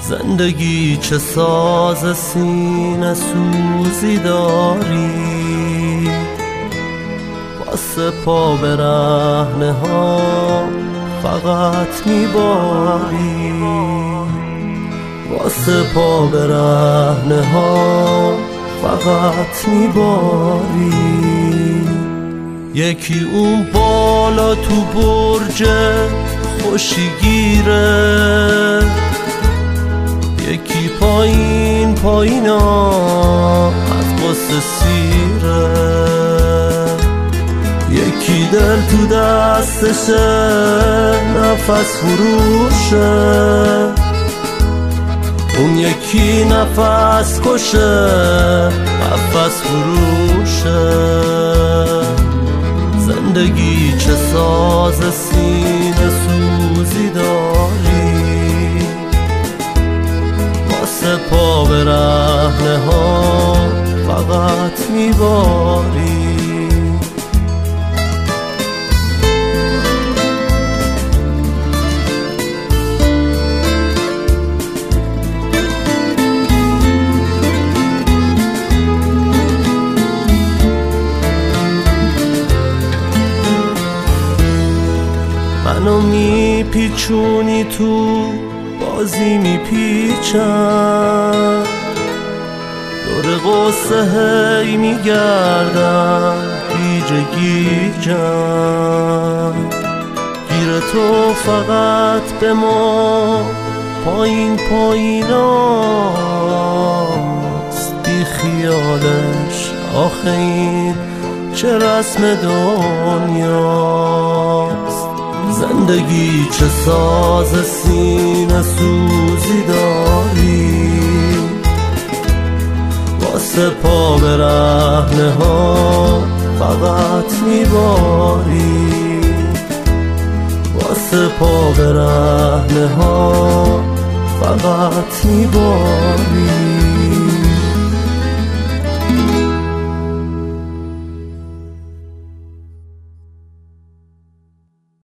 زندگی چه ساز سینه سوزی داری، واسه پا به رهنه ها فقط میباری، واسه پا به رهنه ها فقط میباری. یکی اون بالا تو برج خوشی گیره، یکی پایین پایینا از قصه سیره، یکی دل تو دستشه نفس فروشه، اون یکی نفس کشه نفس فروشه. زندگی چه ساز سینه سوزی داری، واسه پا به رهنه ها فقط میباری. منو میپیچونی تو بازی میپیچم، دور قصه هی میگردم گیجه گیجم، گیر تو فقط به ما پایین پاییناست، بی خیالش آخه این چه رسم دنیاست. زندگی چه ساز سینه سوزی داری، واسه پا به رهنه ها فقط میباری، واسه پا به رهنه ها فقط میباری.